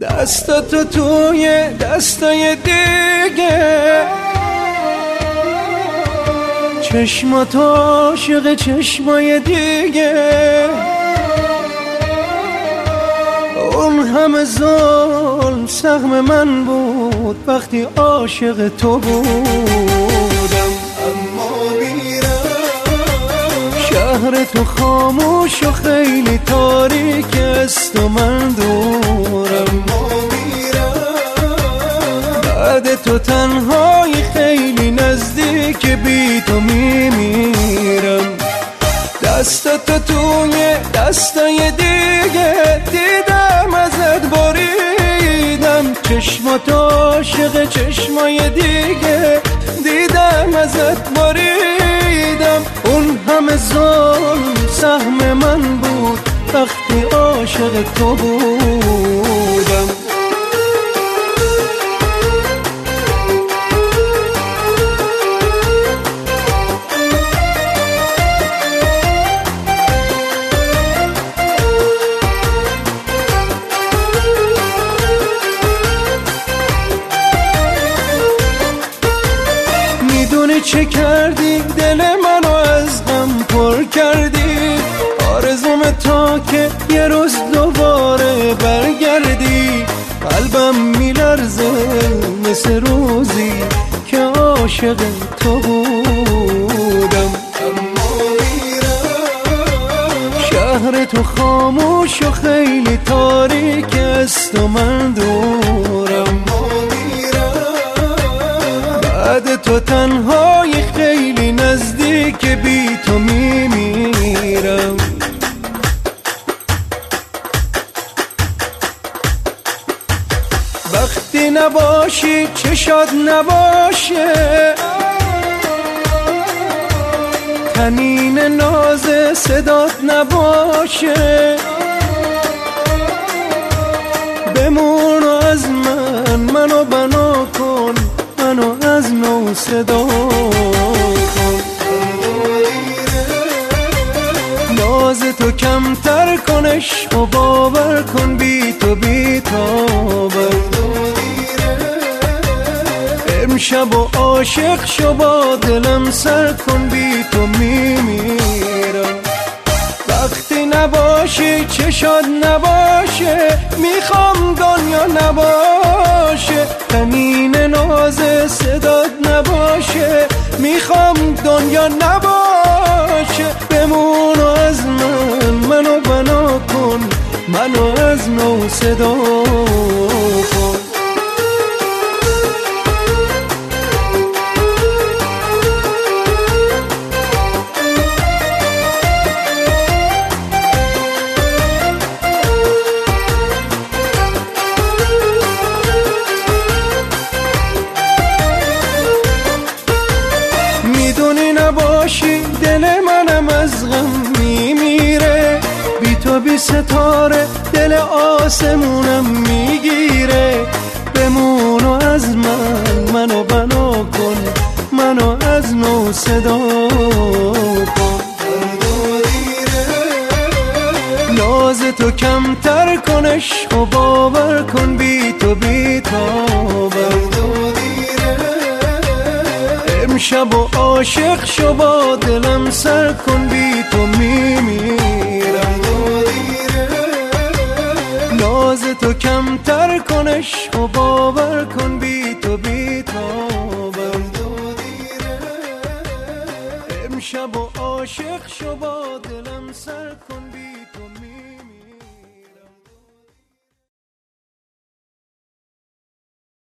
دستاتو توی دستای دیگه، چشماتو عاشق چشمای دیگه. اون همه ظلم سهم من بود وقتی عاشق تو بودم. اما میرم شهر تو خاموش و خیلی تاریک است و من دورم. اما میرم بعد تو تنهایی خیلی نزدیک، بی تو میمیرم. دستاتو توی دستای دیگه دیدم، ازت بریدم. چشماتو عاشق چشمای دیگه دیدم، ازت بریدم. اون همه ظلم سهم من بود وقتی عاشق تو بودم. میدونی چه کردی؟ دل منو از غم پر کردی. آرزوم تا که یه روز دوباره برگردی. قلبم میلرزه مثل روزی که عاشق تو بودم. اما میرم شهر تو خاموش و خیلی تاریک است و من دورم. بعد تو تنهایی خیلی نزدیک، بی تو میمیرم. وقتی نباشی چه شاد نباشه، طنین ناز صدات نباشه. بمون و از منو بنا کن، منو از نو صدا کن. ناز تو کمتر کن، عشق و باور کن، بی تو بی تابر. امشب و عاشق شو با دلم سر کن، بی تو میمیرم. وقتی نباشی چه شاد نباشه، میخوام دنیا نباشه. طنین ناز صدات نباشه، میخوام دنیا نباشه. بمون و از منو بنا کن، منو از نو صدا کن. میدونی نباشی دل منم از غم میمیره. بی تو بی ستاره دل آسمونم میگیره. بمون و از منو بنا کن، منو از نو صدا کن. ناز تو کمتر کن، عشق و باور کن، بی تو بی تابر. امشب و عاشق شو با دلم سر کن، بی تو میمیرم. ناز تو کمتر کن، عشق و باور کن، بی تو بی تابر. امشب و عاشق شو با دلم سر کن، بی